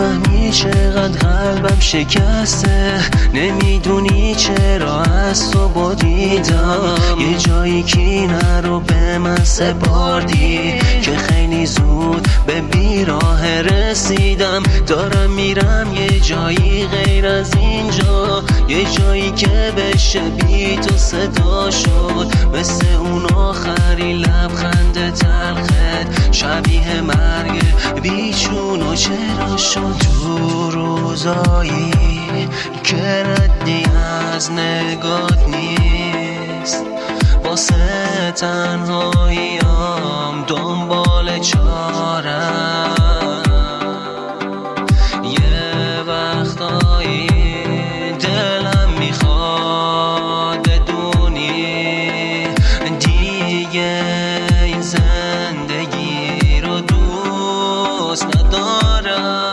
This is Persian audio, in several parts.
نمیفهمی چقدر قلبم شکسته، نمیدونی چرا از تو بریدم. یه جایی کینه رو به من سپردی که خیلی زود به بیراه رسیدم. دارم میرم یه جایی غیر از اینجا، یه جایی که بشه بی تو صدا شد، مثل اون آخری لبخند تلخت شبیه مرگ بیچون. و چرا شد تو روزایی که ردی از نگات نیست، واسه تنهاییام دنبال چارم. یه وقتایی دلم میخواد بدونی دیگه این زندگی رو دوست ندارم.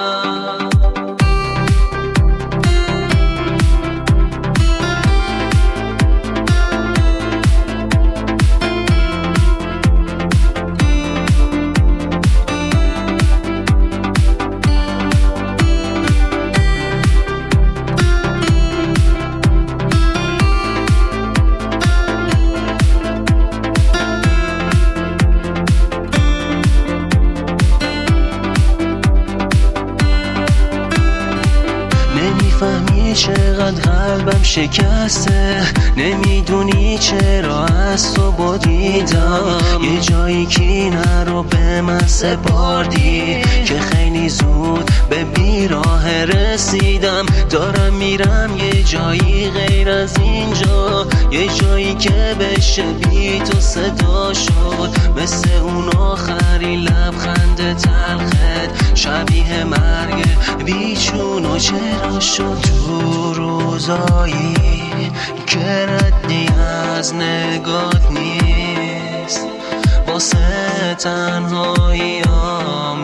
نمیفهمی چقدر قلبم شکسته، نمیدونی چرا از تو بریدم. یه جایی کینه رو به من سپردی که خیلی زود به بیراه رسیدم. دارم میرم یه جایی غیر از اینجا، یه جایی که بشه بی تو صدا شد، مثل اون آخری لبخند تلخت شبیه مرگ بیچون. و چرا شد تو روزایی که ردی از نگات نیست، واسه تنهاییام